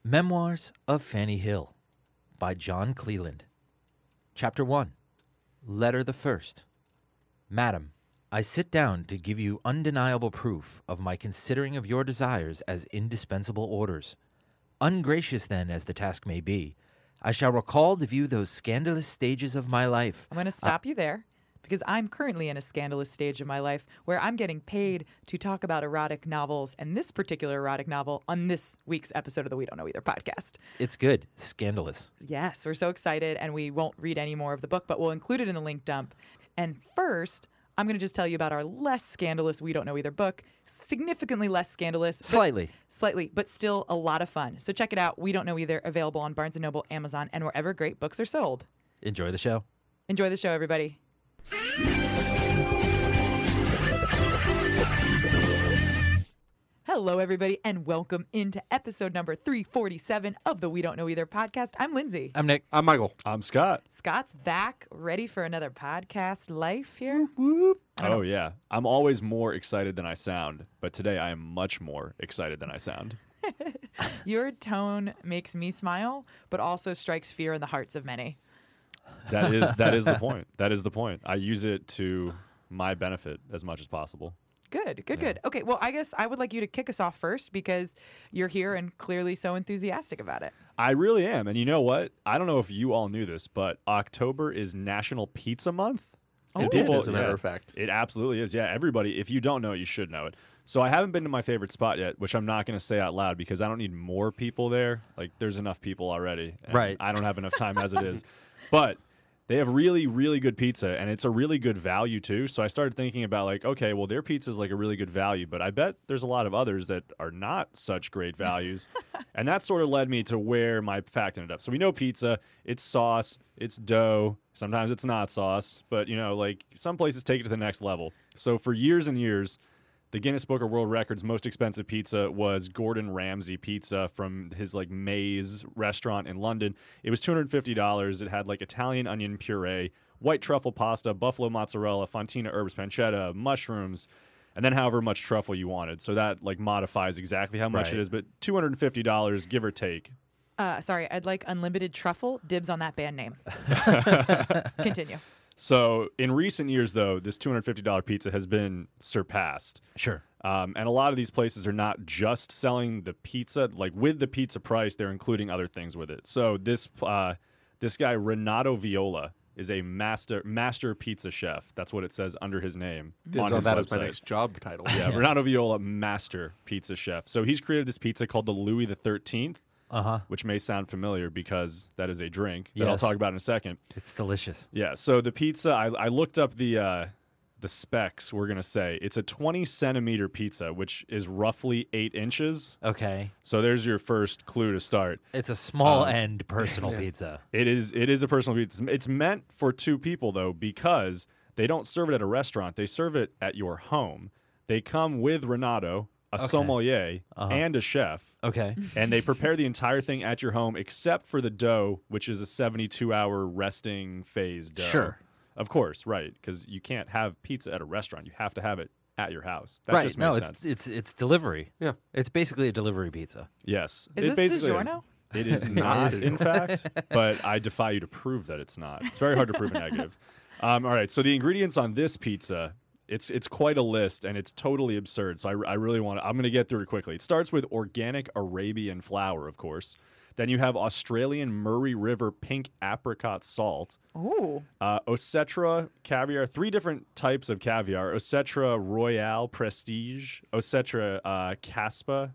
Memoirs of Fanny Hill by John Cleland. Chapter 1. Letter the First. Madam, I sit down to give you undeniable proof of my considering of your desires as indispensable orders. Ungracious then as the task may be, I shall recall to view those scandalous stages of my life. I'm going to stop you there because I'm currently in a scandalous stage of my life where I'm getting paid to talk about erotic novels and this particular erotic novel on this week's episode of the We Don't Know Either podcast. It's good. Scandalous. Yes, we're so excited, and we won't read any more of the book, but we'll include it in the link dump. And first, I'm going to just tell you about our less scandalous We Don't Know Either book. Significantly less scandalous. Slightly, but still a lot of fun. So check it out. We Don't Know Either, available on Barnes & Noble, Amazon, and wherever great books are sold. Enjoy the show. Enjoy the show, everybody. Hello, everybody, and welcome into episode number 347 of the We Don't Know Either podcast. I'm Lindsay. I'm Nick. I'm Michael. I'm Scott. Scott's back, ready for another podcast life here. Oh, yeah. I'm always more excited than I sound, but today I am much more excited than I sound. Your tone makes me smile, but also strikes fear in the hearts of many. That is the point. That is the point. I use it to my benefit as much as possible. Good. Okay, well, I guess I would like you to kick us off first because you're here and clearly so enthusiastic about it. I really am. And you know what? I don't know if you all knew this, but October is National Pizza Month. Oh, And It is, as a matter of fact. It absolutely is. Yeah, everybody, if you don't know it, you should know it. So I haven't been to my favorite spot yet, which I'm not going to say out loud because I don't need more people there. Like, there's enough people already. And Right. I don't have enough time as it is. But they have really, really good pizza, and it's a really good value, too. So I started thinking about, like, okay, well, their pizza is, like, a really good value, but I bet there's a lot of others that are not such great values. And that sort of led me to where my fact ended up. So we know pizza, it's sauce, it's dough. Sometimes it's not sauce, but, you know, like, some places take it to the next level. So for years and years, the Guinness Book of World Records most expensive pizza was Gordon Ramsay pizza from his like Maze restaurant in London. It was $250. It had like Italian onion puree, white truffle pasta, buffalo mozzarella, fontina herbs, pancetta, mushrooms, and then however much truffle you wanted. So that like modifies exactly how much Right. it is, but $250 give or take. Sorry, I'd like unlimited truffle. Dibs on that band name. Continue. So in recent years, though, this $250 pizza has been surpassed. Sure. And a lot of these places are not just selling the pizza. Like with the pizza price, they're including other things with it. So this guy, Renato Viola, is a master pizza chef. That's what it says under his name on his That website. is my next job title. Yeah, Renato Viola, master pizza chef. So he's created this pizza called the Louis XIII, Uh-huh. which may sound familiar because that is a drink that I'll Yes. talk about in a second. It's delicious. Yeah, so the pizza, I looked up the specs, we're going to say. It's a 20-centimeter pizza, which is roughly 8 inches. Okay. So there's your first clue to start. It's a small end personal pizza. It is a personal pizza. It's meant for 2 people, though, because they don't serve it at a restaurant. They serve it at your home. They come with Renato, a sommelier, and a chef. Okay. And they prepare the entire thing at your home except for the dough, which is a 72-hour resting phase dough. Sure. Of course, right, because you can't have pizza at a restaurant. You have to have it at your house. That Right. just No, makes sense. it's delivery. Yeah. It's basically a delivery pizza. Yes. Is it this basically DiGiorno? Is. It is not, in fact, but I defy you to prove that it's not. It's very hard to prove a negative. All right, so the ingredients on this pizza, it's quite a list, and it's totally absurd, so I really want to, I'm going to get through it quickly. It starts with organic Arabian flour, of course. Then you have Australian Murray River pink apricot salt. Ooh. Osetra caviar, 3 different types of caviar. Osetra Royale Prestige, Osetra Caspa,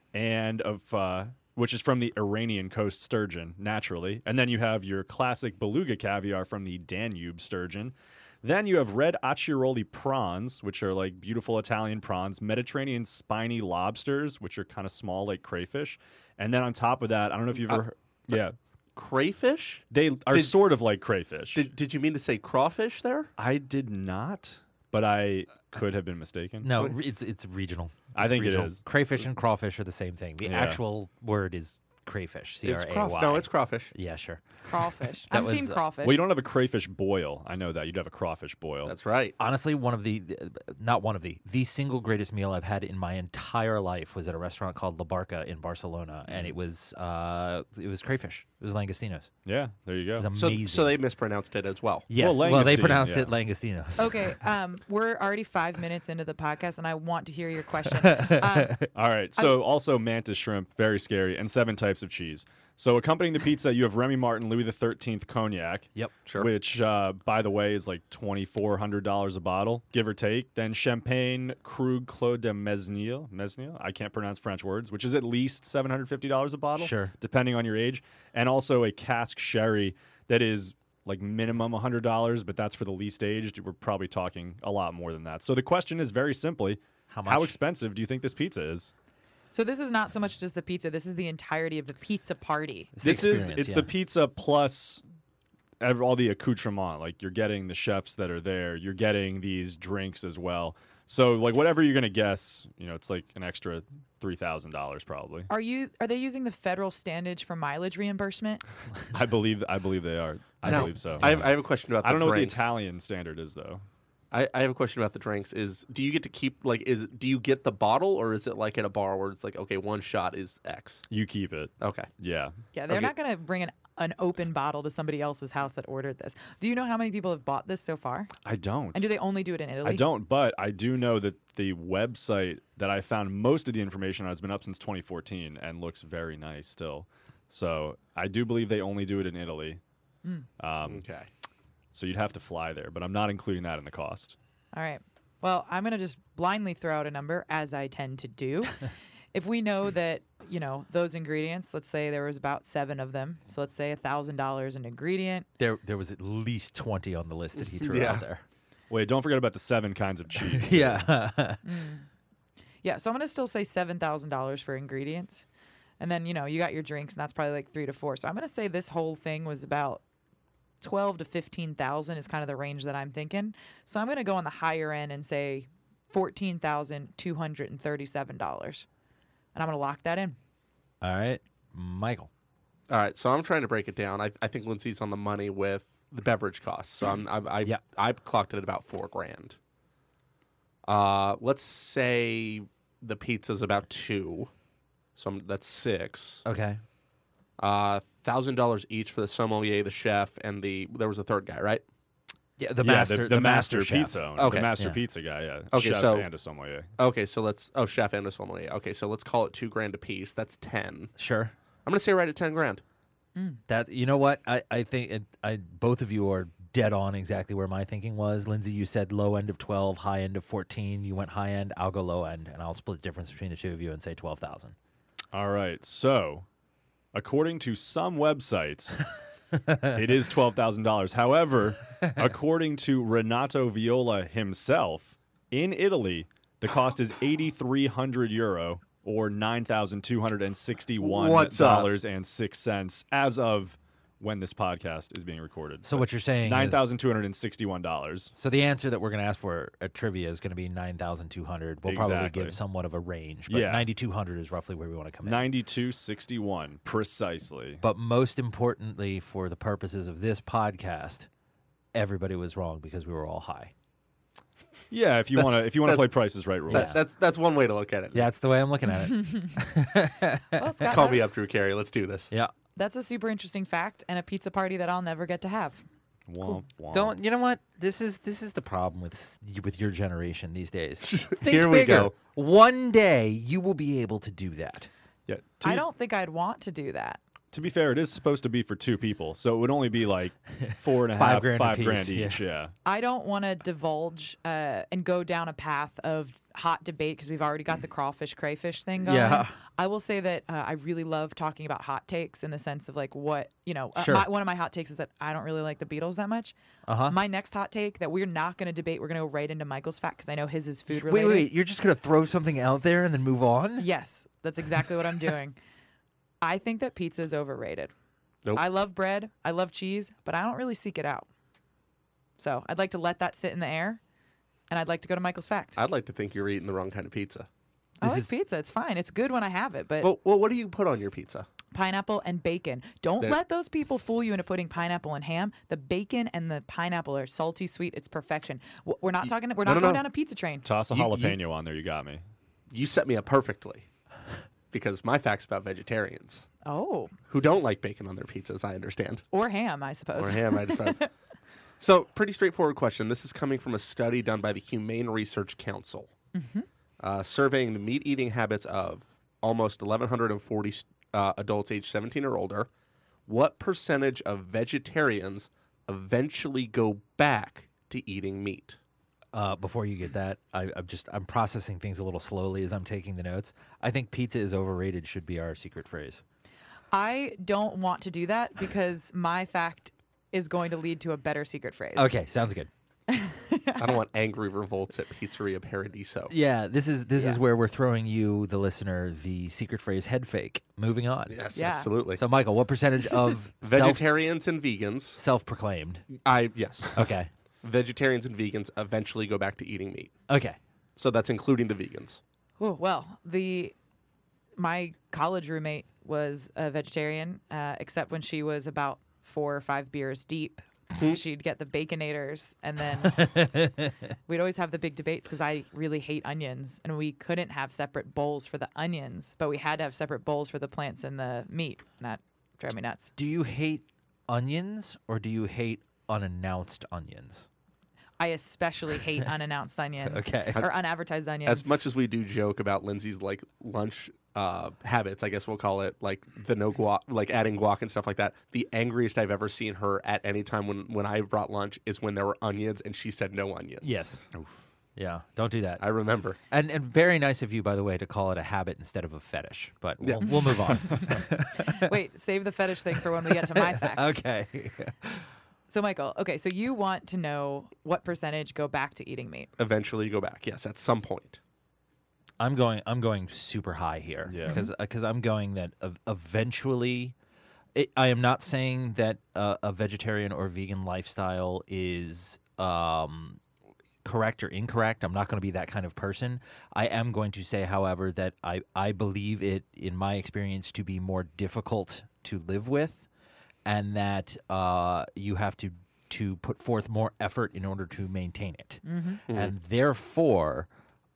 and which is from the Iranian coast sturgeon, naturally. And then you have your classic beluga caviar from the Danube sturgeon. Then you have red acciaroli prawns, which are like beautiful Italian prawns, Mediterranean spiny lobsters, which are kind of small like crayfish. And then on top of that, I don't know if you've ever heard. Yeah. Crayfish? They are sort of like crayfish. Did you mean to say crawfish there? I did not, but I could have been mistaken. No, it's regional. I It's think it regional. is. Crayfish and crawfish are the same thing. The Yeah. actual word is crayfish. It's C-R-A-Y. No, it's crawfish. Yeah, sure. Crawfish. That I'm was, team crawfish. Well, you don't have a crayfish boil. I know that. You'd have a crawfish boil. That's right. Honestly, the single greatest meal I've had in my entire life was at a restaurant called La Barca in Barcelona, and it was crayfish. It was langostinos. Yeah, there you go. It was So, amazing. so they mispronounced it as well. yes, Well, they langostine, pronounced yeah. it langostinos. Okay, we're already 5 minutes into the podcast, and I want to hear your question. All right. So also mantis shrimp, very scary, and 7 types of cheese. So accompanying the pizza, you have Remy Martin Louis XIII cognac. Yep. Sure. Which, by the way, is like $2,400 a bottle, give or take. Then Champagne Krug Claude de Mesnil. I can't pronounce French words, which is at least $750 a bottle, Sure. depending on your age. And also a cask sherry that is like minimum $100, but that's for the least aged. We're probably talking a lot more than that. So the question is very simply, How much? how expensive do you think this pizza is? So this is not so much just the pizza. This is the entirety of the pizza party. It's the experience, It's yeah. the pizza plus all the accoutrement. Like you're getting the chefs that are there. You're getting these drinks as well. So like whatever you're gonna guess, it's like an extra $3,000 probably. Are they using the federal standage for mileage reimbursement? I believe they are. I Now, believe so. I have a question about the I don't know what the drinks. Italian standard is though. I have a question about the drinks. Do you get to keep do you get the bottle, or is it like at a bar where it's like, okay, one shot is X? You keep it. Okay. Yeah. Yeah, they're Okay. not going to bring an open bottle to somebody else's house that ordered this. Do you know how many people have bought this so far? I don't. And do they only do it in Italy? I don't, but I do know that the website that I found most of the information on has been up since 2014 and looks very nice still. So I do believe they only do it in Italy. Okay. So you'd have to fly there, but I'm not including that in the cost. All right. Well, I'm going to just blindly throw out a number, as I tend to do. If we know that, those ingredients, let's say there was about 7 of them. So let's say $1,000 an ingredient. There was at least 20 on the list that he threw Yeah. out there. Wait, don't forget about the 7 kinds of cheese. Yeah. Yeah, so I'm going to still say $7,000 for ingredients. And then, you got your drinks, and that's probably like 3 to 4. So I'm going to say this whole thing was about 12 to 15,000 is kind of the range that I'm thinking. So I'm going to go on the higher end and say $14,237. And I'm going to lock that in. All right, Michael. All right. So I'm trying to break it down. I think Lindsay's on the money with the beverage costs. So I clocked it at about $4,000. Let's say the pizza's about 2. So that's 6. Okay. $1,000 each for the sommelier, the chef, and there was a third guy, right? Yeah, the master chef. pizza owner. Okay. The master Yeah. pizza guy, yeah. Okay, Chef so- and a sommelier. Okay, so chef and a sommelier. Okay, so let's call it $2,000 a piece. That's 10. Sure. I'm gonna say right at $10,000. That you know what I think both of you are dead on exactly where my thinking was. Lindsay, you said low end of 12, high end of 14. You went high end. I'll go low end, and I'll split the difference between the two of you and say 12,000. All right. So, according to some websites, it is $12,000. However, according to Renato Viola himself, in Italy, the cost is €8,300 or $9,261.06 as of when this podcast is being recorded. So what you're saying is $9,261. so the answer that we're going to ask for at trivia is going to be 9,200. We'll probably Exactly. give somewhat of a range, but Yeah. 9,200 is roughly where we want to come in. 9261 precisely. But most importantly, for the purposes of this podcast, everybody was wrong because we were all high. Yeah, if you want to play Price is Right rules. Yeah. That's one way to look at it. Yeah, that's the way I'm looking at it. Well, Scott, Call me up, Drew Carey. Let's do this. Yeah. that's a super interesting fact and a pizza party that I'll never get to have. Womp, womp. Don't you know what? This is the problem with your generation these days. Think Here we bigger. go. One day you will be able to do that. Yeah, I don't think I'd want to do that. To be fair, it is supposed to be for 2 people, so it would only be like $4,500, $5,000 $5 apiece, grand yeah. each. Yeah. I don't want to divulge and go down a path of hot debate because we've already got the crawfish crayfish thing going. Yeah. I will say that I really love talking about hot takes in the sense of like what, Sure. one of my hot takes is that I don't really like the Beatles that much. Uh-huh. My next hot take that we're not going to debate, we're going to go right into Michael's fact because I know his is food Wait, related. you're just going to throw something out there and then move on? Yes, that's exactly what I'm doing. I think that pizza is overrated. Nope. I love bread, I love cheese, but I don't really seek it out. So I'd like to let that sit in the air, and I'd like to go to Michael's fact. I'd like to think you're eating the wrong kind of pizza. I This like is- pizza. It's fine. It's good when I have it, but Well, what do you put on your pizza? Pineapple and bacon. Don't That- let those people fool you into putting pineapple and ham. The bacon and the pineapple are salty, sweet. It's perfection. We're not talking. We're not no, going no. down a pizza train. Toss a You- jalapeno on there. You got me. You set me up perfectly because my fact's about vegetarians Oh, who don't like bacon on their pizzas, I understand. or ham, I suppose. Or ham, I suppose. So, pretty straightforward question. This is coming from a study done by the Humane Research Council, surveying the meat eating habits of almost 1,140 adults aged 17 or older. What percentage of vegetarians eventually go back to eating meat? Before you get that, I'm processing things a little slowly as I'm taking the notes. I think pizza is overrated should be our secret phrase. I don't want to do that because my fact is going to lead to a better secret phrase. Okay, sounds good. I don't want angry revolts at Pizzeria Paradiso. Yeah, this is where we're throwing you, the listener, the secret phrase head fake. Moving on. Yes, Yeah. absolutely. So, Michael, what percentage of Vegetarians and vegans. self-proclaimed? Yes. Okay. Vegetarians and vegans eventually go back to eating meat. Okay. So that's including the vegans. Oh, well, my college roommate was a vegetarian, except when she was about 4 or 5 beers deep. She'd get the Baconators, and then we'd always have the big debates because I really hate onions, and we couldn't have separate bowls for the onions, but we had to have separate bowls for the plants and the meat. And that drove me nuts. Do you hate onions or do you hate unannounced onions? I especially hate unannounced onions. Okay. Or unadvertised onions. As much as we do joke about Lindsay's like lunch habits, I guess we'll call it like the no guac, like adding guac and stuff like that. The angriest I've ever seen her at any time when I brought lunch is when there were onions and she said no onions. Yes. Yeah, don't do that. I remember. And very nice of you, by the way, to call it a habit instead of a fetish. But we'll move on. Wait, save the fetish thing for when we get to my fact. Okay. So, Michael, okay, so you want to know what percentage go back to eating meat. Eventually go back. Yes, at some point. I'm going super high here Yeah. because I'm going that eventually. I am not saying that a vegetarian or vegan lifestyle is correct or incorrect. I'm not going to be that kind of person. I am going to say, however, that I believe it, in my experience, to be more difficult to live with, and that you have to put forth more effort in order to maintain it. And therefore,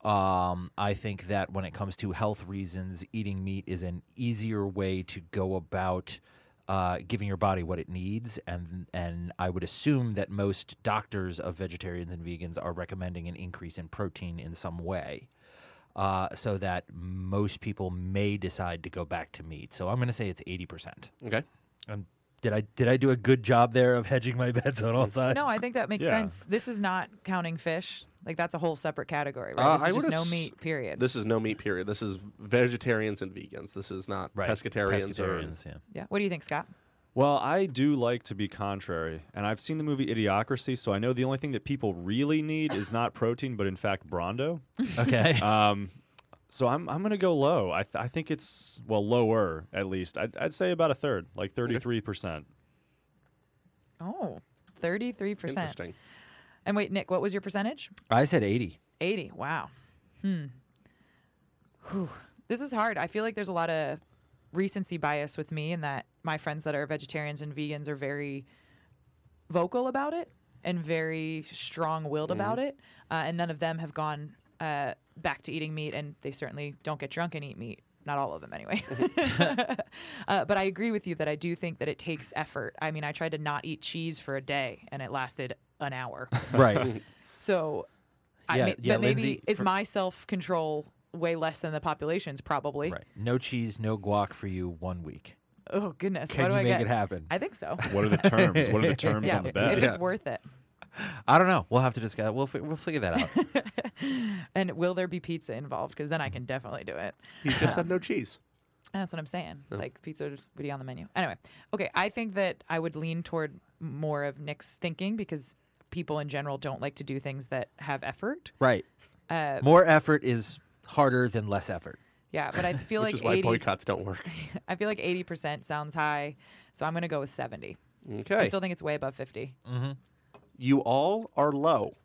I think that when it comes to health reasons, eating meat is an easier way to go about giving your body what it needs, and I would assume that most doctors of vegetarians and vegans are recommending an increase in protein in some way, so that most people may decide to go back to meat. So I'm going to say it's 80%. Okay. And did I do a good job there of hedging my bets on all sides? No, I think that makes Yeah. sense. This is not counting fish. Like, that's a whole separate category, right? I This is just would no ass- meat, period. This is no meat, period. This is vegetarians and vegans. This is not Right. pescatarians. Pescatarians, yeah. Yeah. What do you think, Scott? Well, I do like to be contrary, and I've seen the movie Idiocracy, so I know the only thing that people really need is not protein, but in fact Brawndo. Okay. So I'm gonna go low. I think it's lower at least. I'd say about a third, like 33%. Oh, 33%. Interesting. And wait, Nick, what was your percentage? I said 80. 80. Wow. Whew. This is hard. I feel like there's a lot of recency bias with me in that my friends that are vegetarians and vegans are very vocal about it and very strong-willed about it. And none of them have gone back to eating meat, and they certainly don't get drunk and eat meat. Not all of them, anyway. But I agree with you that I do think that it takes effort. I mean, I tried to not eat cheese for a day, and it lasted an hour. Right. So, Yeah, but maybe Lindsay, is my self-control way less than the population's? Probably. Right. No cheese, no guac for you 1 week. Oh goodness, Can what do you I make get? it happen? I think so. What are the terms? What are the terms Yeah, on the bet? if it's worth it. I don't know. We'll have to discuss. We'll figure that out. And will there be pizza involved? Because then I can definitely do it. He just said no cheese. And that's what I'm saying. Like, pizza would be on the menu. Anyway, okay, I think that I would lean toward more of Nick's thinking because people in general don't like to do things that have effort. Right. Uh, More effort is harder than less effort. yeah, but I feel Which like is why 80. boycotts don't work. I feel like 80% sounds high, so I'm going to go with 70. I Okay. still think it's way above 50. You all are low.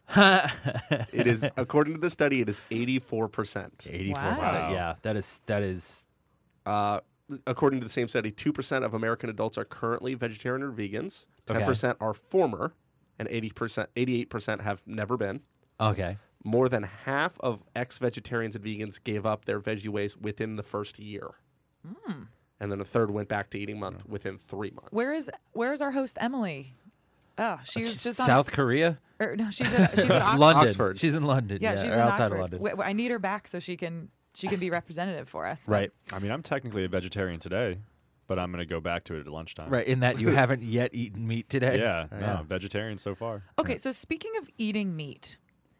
It is, according to the study, it is 84%. 84%. Wow. Yeah, that is according to the same study, 2% of American adults are currently vegetarian or vegans. 10% are former, and 88% have never been. Okay. More than half of ex-vegetarians and vegans gave up their veggie ways within the first year. And then a third went back to eating within 3 months. Where is our host Emily? Oh, she's just on South Korea? no, she's in Oxford. London. Oxford. She's in London. Yeah, Yeah, she's or in outside Oxford. of London. I need her back so she can be representative for us. Right. I mean, I'm technically a vegetarian today, but I'm going to go back to it at lunchtime. Right. In that you haven't yet eaten meat today. Yeah, no, vegetarian so far. Okay, so speaking of eating meat,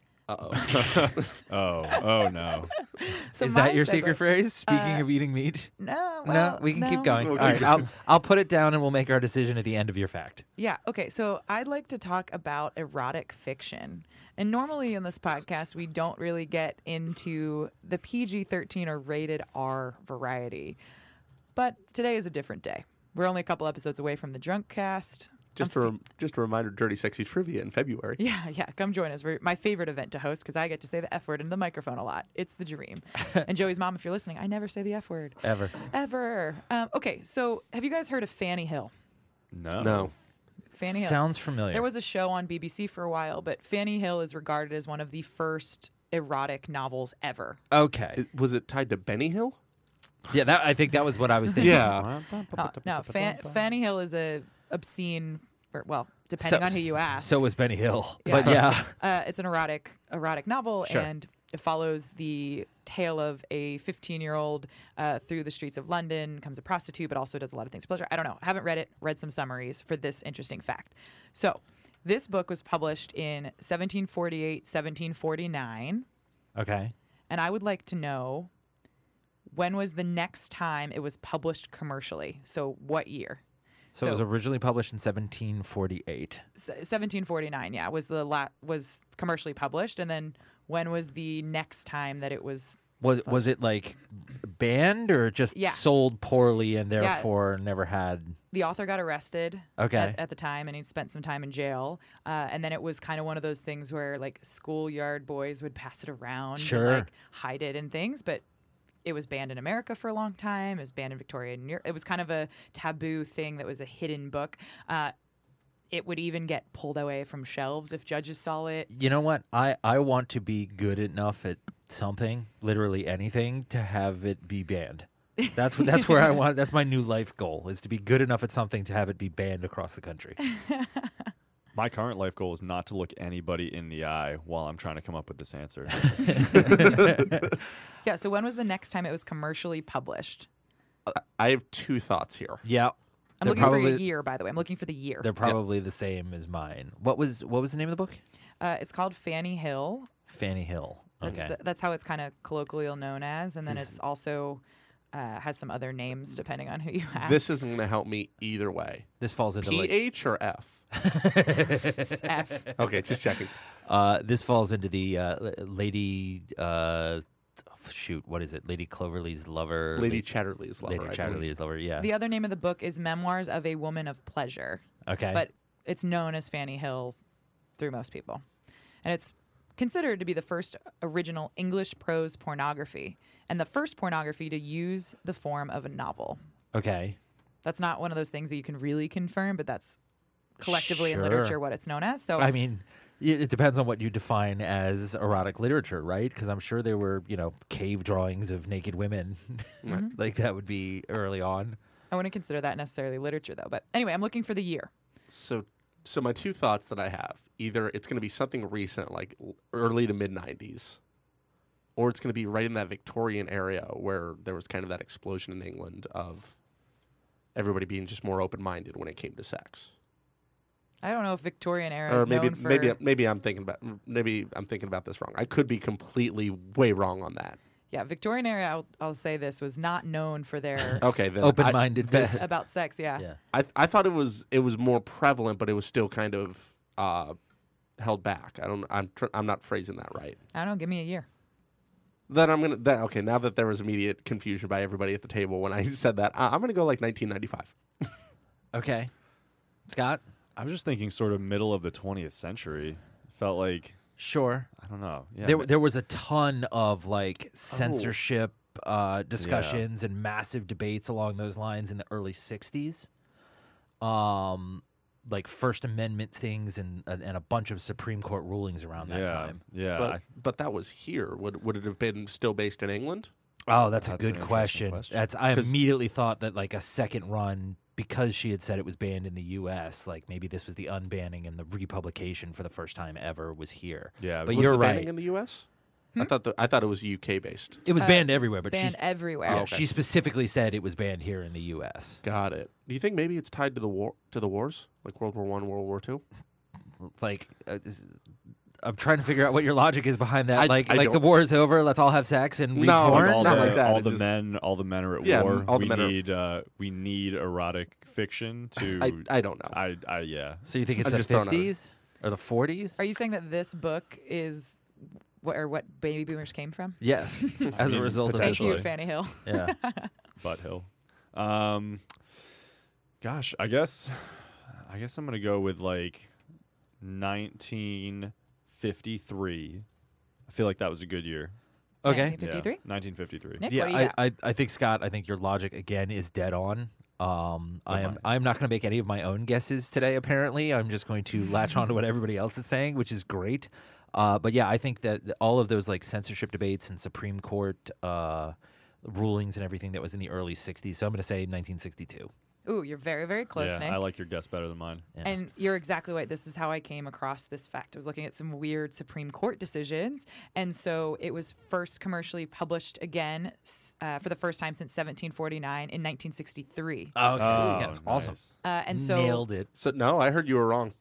Oh no. so Is my that your segue- secret phrase? Speaking of eating meat? No, No, well, we can keep no. going. We'll All keep right, I'll put it down and we'll make our decision at the end of your fact. Yeah. Okay. So I'd like to talk about erotic fiction. And normally in this podcast, we don't really get into the PG-13 or rated R variety. But today is a different day. We're only a couple episodes away from the Drunk Cast. Just a reminder, Dirty Sexy Trivia in February. Yeah. Come join us. We're my favorite event to host because I get to say the F word into the microphone a lot. It's the dream. And Joey's mom, if you're listening, I never say the F word. Ever. Okay. So have you guys heard of Fanny Hill? No. Fanny Hill. Sounds familiar. There was a show on BBC for a while, but Fanny Hill is regarded as one of the first erotic novels ever. Okay. Was it tied to Benny Hill? Yeah, I think that was what I was thinking. Yeah. No, Fanny Hill is a obscene, or, well, depending on who you ask. So was Benny Hill. Yeah. But yeah. It's an erotic novel, Sure. and it follows the tale of a 15-year-old through the streets of London, becomes a prostitute, but also does a lot of things for pleasure. I don't know. Haven't read it. Read some summaries for this interesting fact. So this book was published in 1748, 1749, Okay. and I would like to know when was the next time it was published commercially. So what year? So it was originally published in 1748. 1749, yeah, was commercially published, and then when was the next time that it was? Was it like banned or just Yeah. sold poorly and therefore never had? The author got arrested Okay. at the time, and he spent some time in jail. And then it was kind of one of those things where like schoolyard boys would pass it around Sure. and like hide it and things, but it was banned in America for a long time. It was banned in Victoria and Europe. It was kind of a taboo thing that was a hidden book. It would even get pulled away from shelves if judges saw it. You know what? I want to be good enough at something, literally anything, to have it be banned. That's where I want. That's my new life goal: is to be good enough at something to have it be banned across the country. My current life goal is not to look anybody in the eye while I'm trying to come up with this answer. Yeah. So when was the next time it was commercially published? I have two thoughts here. Yeah, I'm they're looking for probably a year, by the way. I'm looking for the year. they're probably the same as mine. What was the name of the book? It's called Fanny Hill. Fanny Hill. Okay. That's how it's kind of colloquially known as, and then it's also has some other names depending on who you ask. This isn't going to help me either way. This falls into like PH or F? It's F. Okay, just checking. this falls into the Lady. Shoot, what is it? Lady Cloverleaf's lover. Lady Chatterley's lover. Lady I believe. Chatterley's lover. Yeah. The other name of the book is Memoirs of a Woman of Pleasure, Okay. but it's known as Fanny Hill through most people, and it's considered to be the first original English prose pornography and the first pornography to use the form of a novel. okay. That's not one of those things that you can really confirm, but that's collectively in Sure. literature what it's known as. So I mean, it depends on what you define as erotic literature, right? Because I'm sure there were, cave drawings of naked women. Like that would be early on. I wouldn't consider that necessarily literature, though. But anyway, I'm looking for the year. So my two thoughts that I have, either it's going to be something recent, like early to mid 90s, or it's going to be right in that Victorian area where there was kind of that explosion in England of everybody being just more open-minded when it came to sex. I don't know if Victorian era Or is known for. maybe I'm thinking about this wrong. I could be completely way wrong on that. Yeah, Victorian era. I'll say this was not known for their Okay, then Open-mindedness. about sex. Yeah. Yeah. I thought it was more prevalent, but it was still kind of held back. I'm not phrasing that right. I don't know. Give me a year. Then okay. Now that there was immediate confusion by everybody at the table when I said that, I'm gonna go like 1995. Okay. Scott? I'm just thinking sort of middle of the 20th century. Felt like, Sure. I don't know. Yeah, There was a ton of like censorship discussions and massive debates along those lines in the early 60s. Like First Amendment things and a bunch of Supreme Court rulings around that time. Yeah. But that was here. Would it have been still based in England? Oh, that's a That's good an interesting question. question. I 'Cause- immediately thought that like a second run, because she had said it was banned in the U.S., like maybe this was the unbanning and the republication for the first time ever was here. Yeah, but Was you're the banning right. in the U.S.? I thought it was UK based. It was banned everywhere, but Banned she's, everywhere. yeah, okay. she specifically said it was banned here in the U.S. Got it. Do you think maybe it's tied to the wars, like World War I, World War II? Like, I'm trying to figure out what your logic is behind that. I like the don't- war is over, let's all have sex and read No, porn. all not the, like that. all It the just- men, all the men are at Yeah, war. all the we men are- need, we need erotic fiction to. I don't know. Yeah. So you think it's I'm the just throwing out- 50s or the 40s? Are you saying that this book is what baby boomers came from? Yes, as a mean, result of Thank that. you, Potentially. Fanny Hill. Yeah. Butt Hill. Gosh, I guess I'm gonna go with like 1953. I feel like that was a good year. Okay. 1953? 1953. Nick, Yeah, what do you got? I think Scott. I think your logic again is dead on. I'm mine. not going to make any of my own guesses today. Apparently, I'm just going to latch on to what everybody else is saying, which is great. But yeah, I think that all of those like censorship debates and Supreme Court rulings and everything that was in the early 60s. So I'm going to say 1962. Ooh, you're very, very close, Yeah, Nick. I like your guess better than mine. Yeah. And you're exactly right. This is how I came across this fact. I was looking at some weird Supreme Court decisions. And so it was first commercially published again for the first time since 1749 in 1963. Oh, okay. Oh, Yeah, that's awesome. nice. And so, Nailed it. So no, I heard you were wrong.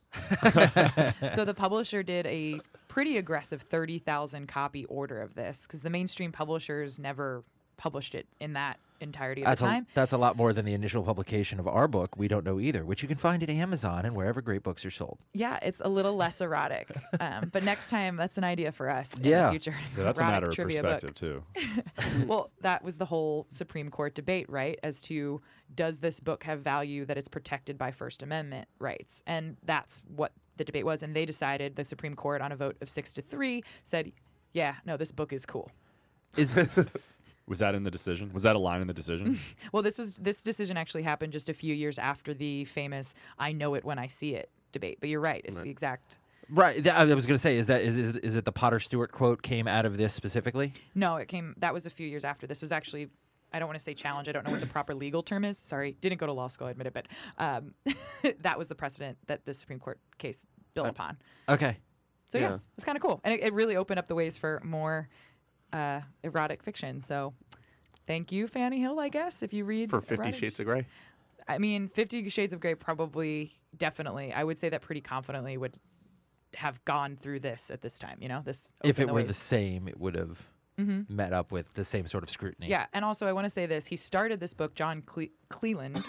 so the publisher did a pretty aggressive 30,000 copy order of this because the mainstream publishers never published it in that entirety of the time. That's a lot more than the initial publication of our book, We Don't Know Either, which you can find at Amazon and wherever great books are sold. Yeah, it's a little less erotic. But next time, that's an idea for us in Yeah. the future. is Yeah, that's a erotic matter of trivia perspective book. too. Well, that was the whole Supreme Court debate, right? As to does this book have value that it's protected by First Amendment rights? And that's what the debate was. And they decided, the Supreme Court, on a vote of 6-3, said, yeah, no, this book is cool. Is Was that in the decision? Was that a line in the decision? Well, this decision actually happened just a few years after the famous "I know it when I see it" debate. But you're right; it's the exact. right? I was going to say, is it the Potter Stewart quote came out of this specifically? No, it came. That was a few years after. This was actually. I don't want to say challenge. I don't know what the proper legal term is. Sorry, didn't go to law school. I admit it, but that was the precedent that the Supreme Court case built upon. Okay. So yeah, Yeah. it's kind of cool, and it really opened up the ways for more erotic fiction. So, thank you, Fanny Hill. I guess if you read For 50 erotic- Shades of Grey. I mean, 50 Shades of Grey probably, definitely, I would say that pretty confidently would have gone through this at this time. You know, this If opened it were ways. the same, it would have met up with the same sort of scrutiny. Yeah, and also I want to say this. He started this book, John Cleland,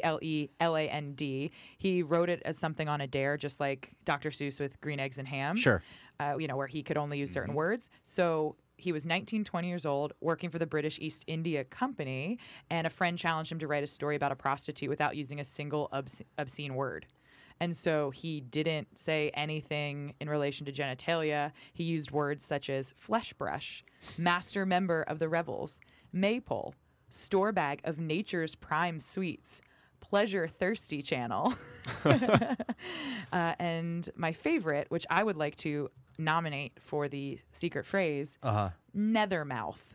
Cleland. He wrote it as something on a dare, just like Dr. Seuss with Green Eggs and Ham. Sure. Where he could only use certain words. So he was 19, 20 years old, working for the British East India Company, and a friend challenged him to write a story about a prostitute without using a single obscene word. And so he didn't say anything in relation to genitalia. He used words such as flesh brush, master member of the revels, maypole, store bag of nature's prime sweets, pleasure thirsty channel, and my favorite, which I would like to nominate for the secret phrase, nethermouth.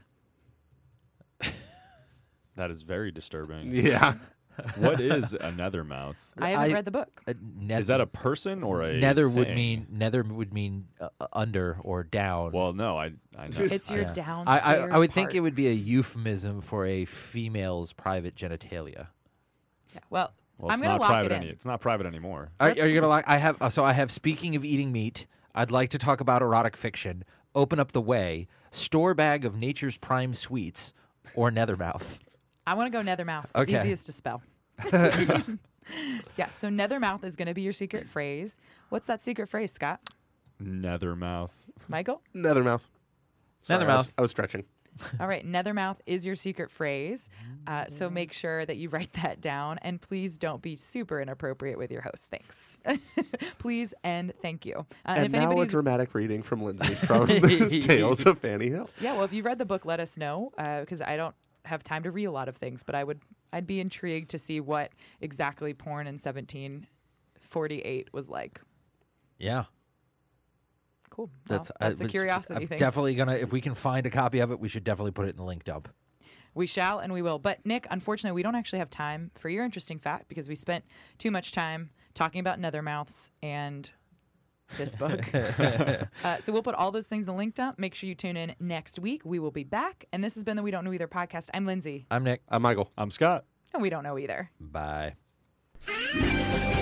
That is very disturbing. Yeah. What is a nethermouth? I haven't read the book. Is that a person or a nether would thing? mean under or down. Well, no, I know. It's your Yeah. downstairs I would think part. it would be a euphemism for a female's private genitalia. Yeah, well, Well, I'm it's going to not lock it private in. It's not private anymore. Are you gonna like? I have. Speaking of eating meat, I'd like to talk about erotic fiction. Open up the way. Store bag of nature's prime sweets, or nethermouth. I want to go nethermouth. It's Okay. easiest to spell. Yeah, so nethermouth is going to be your secret phrase. What's that secret phrase, Scott? Nethermouth. Michael? Nethermouth. Sorry, Nethermouth. I was stretching. All right, nethermouth is your secret phrase. So make sure that you write that down. And please don't be super inappropriate with your host. Thanks. Please and thank you. And if now a anybody's dramatic reading from Lindsay from Tales of Fanny Hill. Yeah, well, if you've read the book, let us know because I don't have time to read a lot of things, but I'd be intrigued to see what exactly porn in 1748 was like. Yeah. Cool. That's That's a curiosity I'm thing. definitely gonna. If we can find a copy of it, we should definitely put it in the link dump. We shall and we will. But Nick, unfortunately, we don't actually have time for your interesting fact because we spent too much time talking about nethermouths and this book. So we'll put all those things in the link dump. Make sure you tune in next week. We will be back. And this has been the We Don't Know Either podcast. I'm Lindsay. I'm Nick. I'm Michael. I'm Scott. And we don't know either. Bye.